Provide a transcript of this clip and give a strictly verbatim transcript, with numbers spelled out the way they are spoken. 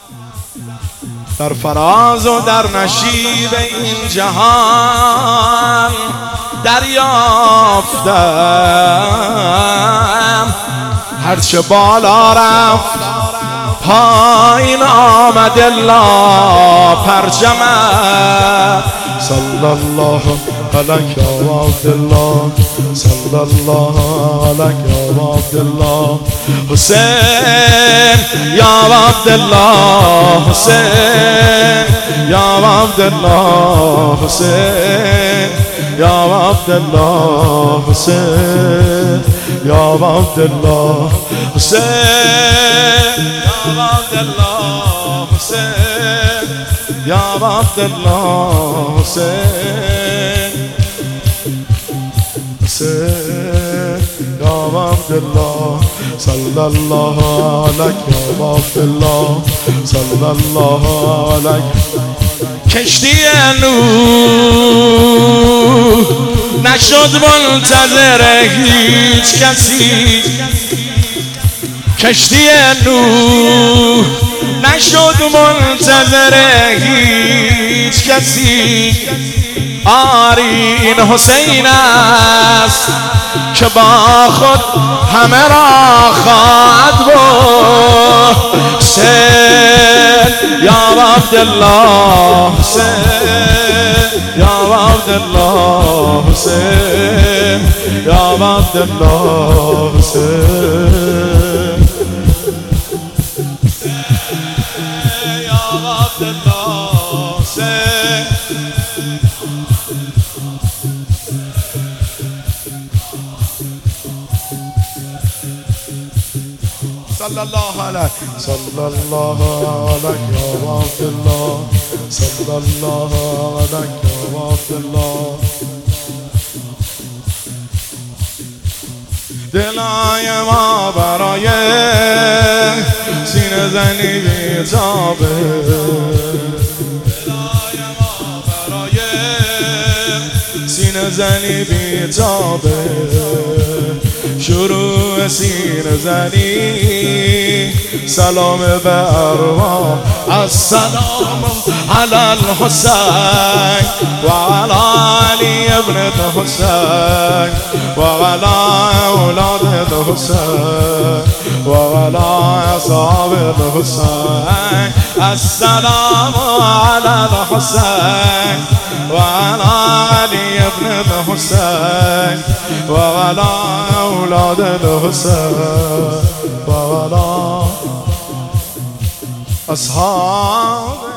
در فراز و در نشیب این جهان دریافتم، هرچه بالا رفت پایین آمد الا پرجمه. صلی الله علیک یا عبدالله، صلی الله علیک یا عبدالله، حسین یا عبدالله، حسین یا عبدالله، حسین یا عبدالله، حسین یا عبدالله، حسین یا عبدالله، حسین یا عبدالله، حسین حسین یا عبدالله، صلی الله علیک یا عبدالله، صلی الله علیک. کشتی نوح نشد منتظر هیچ کسی، کشتی نوح نشد منتظر هیچ کسی. آری این حسین است که با خود همه را خواهد برد. حسین یا عبدالله، حسین یا عبدالله، حسین یا عبدالله، حسین یا عبدالله، حسین. صلی الله علیه، صلی الله علیک یا عبدالله، صلی الله علیک یا عبدالله. دلای ما برای سینه زنی بی‌تابه، دلای ما برای سینه زنی بی‌تابه. شروع سینه زنی سلام به ارواح، السلام علی الحسین و علی علی ابن الحسین و علی اولاد الحسین و علی اصحاب الحسین. السلام علی الحسین و علی علی ابن الحسین و علی اولاد الحسین و علی اصحاب